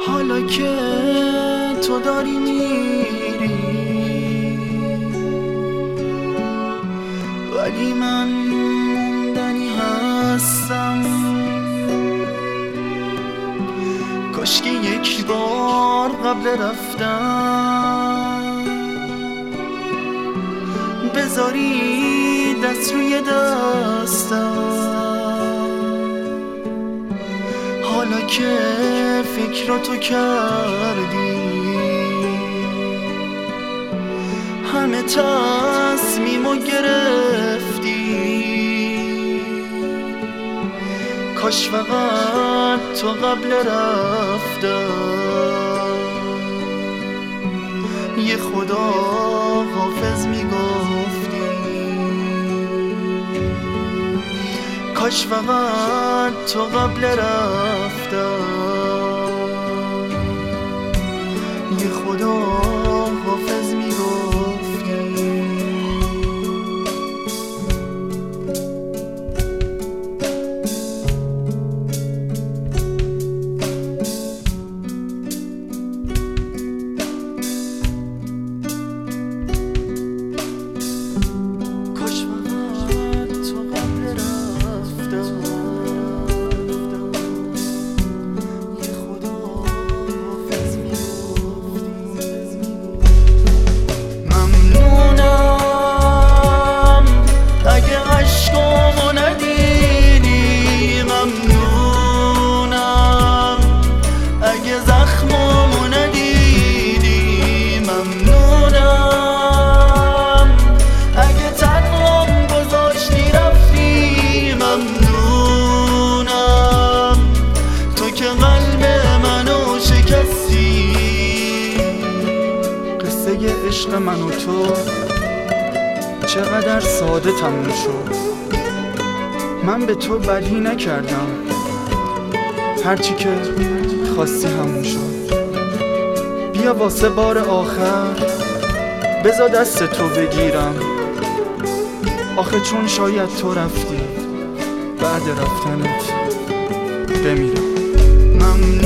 حالا که تو داری میری ولی من موندنی هستم. کاش که یک بار قبل رفتن بذاری دست روی دستم. حالا که فکراتو کردی همه تصمیمو گرفتی، کاش فقط تو قبل رفتن یه خدا حافظ میگفتی. کاش فقط تو قبل رفتن یه خدا حافظ میگفتی. عشق من و تو چقدر ساده تموم شد. من به تو بدی نکردم، هرچی که خواستی همون شد. بیا واسه بار آخر بذار دست تو بگیرم، آخه چون شاید تو رفتی بعد رفتنت بمیرم.